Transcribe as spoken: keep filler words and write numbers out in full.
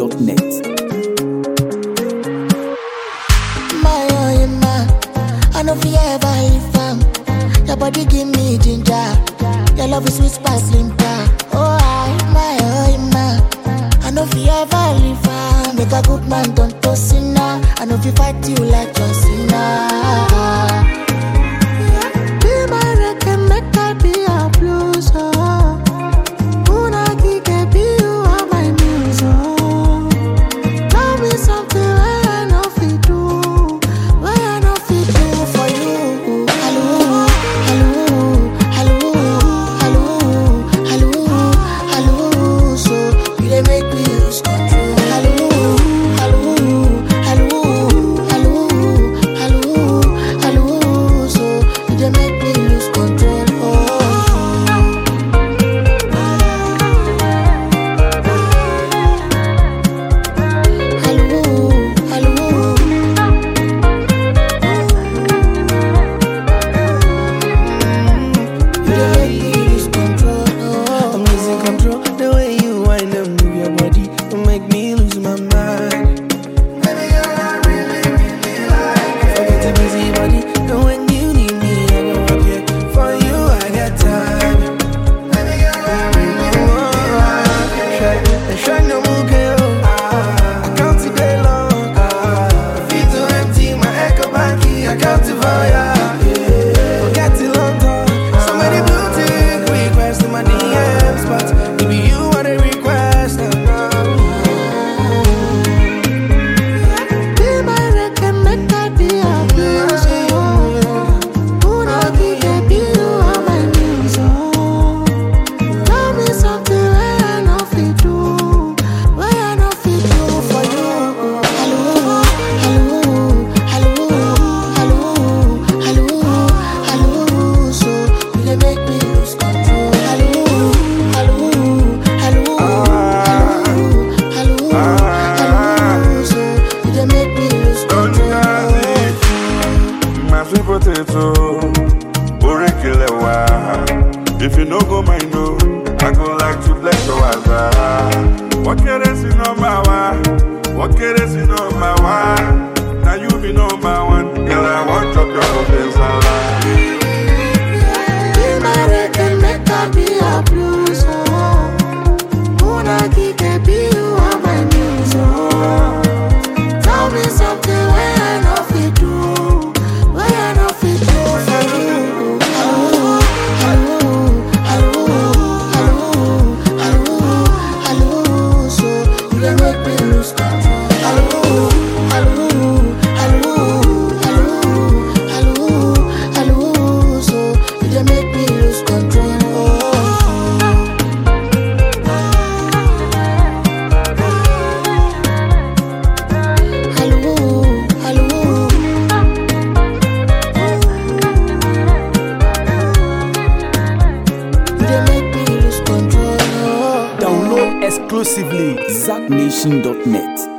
dot net. My oh my, I know fi ever leave am. Your body give me ginger. Your love is sweet sparkling bar. Oh I, my oh my, I know fi ever leave am. Make a good man don't to sinner. I know fi fight you like John Cena. Be my record, make I be a blues. If you no go mind, no, I go like to bless your waza. What can I see number one? What can I see number one? Now you be number one. Girl, I want drop your open salad. Be my record, make I be a blues. Wanna keep it, be you on my knees. Tell me something where I know fit do, where I know fit do for you. Exclusively Zack Nation dot net.